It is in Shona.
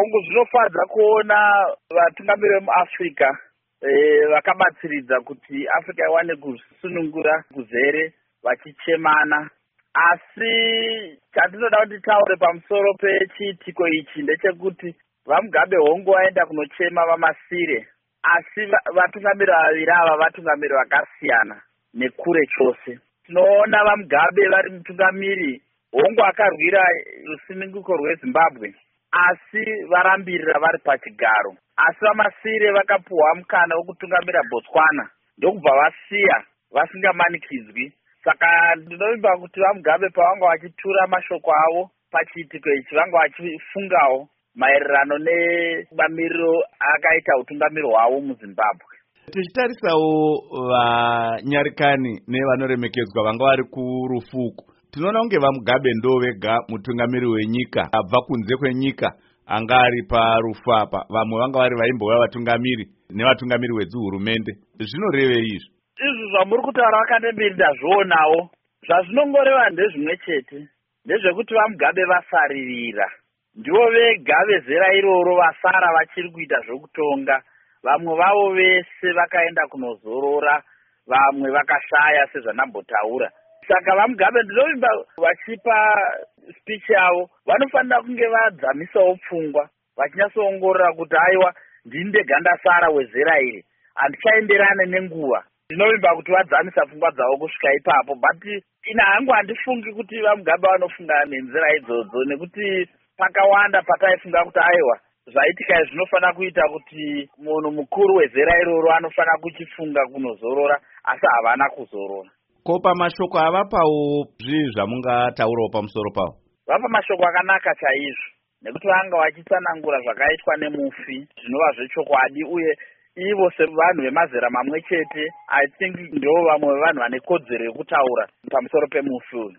hongu zvinofadza kuona vatungamiri vemuAfrica vakabatsiridza kuti Africa iwane kusunungura kuzere vachichemana. Asi chatinoda kuti taure pamusoro pechiitiko ichi ndechekuti vaMugabe hongu vaenda kunochema vaMasire, asi vatungamiri vaviri ava vatungamiri vakasiyana nekure chose. Tinoona vaMugabe vari mutungamiri hongu akarwira rusununguko rweZimbabwe, asi varambirira vari pachigaro. Asi vaMasire vakapuhwa mukana wekutungamira Botswana ndokubva vasiya vasingamanikidzwi. Saka ndinovimba kuti vaMugabe pavanga vachitura mashoko avo pachiitiko ichi vanga vachifungawo maererano nemamiriro akaita utungamiri hwavo muZimbabwe. Tichitarisawo vaNyarikani nevanoremekedzwa vanga vari kurufuku, tinoona kunge vaMugabe ndo vega mutungamiri wenyika abva kunze kwenyika anga ari parufu apa. Vamwe vanga vari vaimbova vatungamiri nevatungamiri vedzihurumende. Zvinorevei izvi? Izvi zvamuri kutaura vakandembiri ndazvionawo. Zvazvinongoreva ndezvimwe chete, ndezvekuti vaMugabe vasaririra. Ndivo vega vezera iroro vasara vachiri kuita zvokutonga. Vamwe vavo vese vakaenda kunozorora, vamwe vakashaya sezvanambotaura. Saka vaMugabe ndinovimba vachipa speech yavo vanofanira kunge vadzamisawo pfungwa vachinyatsoongorora kuti aiwa ndini ndega ndasara wezera iri, handichaenderane nenguva. Ndinovimba kuti vadzamisa pfungwa dzavo kusvika ipapo, but ina hangu handifungi kuti vaMugabe vanofunga nenzira idzodzo, nekuti pakawanda pataifunga kuti aiwa zvaitika zvinofanira kuita kuti munhu mukuru wezera iroro anofanira kuchifunga kunozorora, asi havana kuzorora. Ko pamashoko avapawo zvii zvamungataurawo pamusoro pavo? Vapa mashoko akanaka chaizvo, nekuti vanga vachitsanangura zvakaitwa nemufi zvinova zvechokwadi, uye ivo sevanhu vemazera mamwe chete I think ndo vamwe vevanhu vane kodzero yekutaura pamusoro pemufi uyu.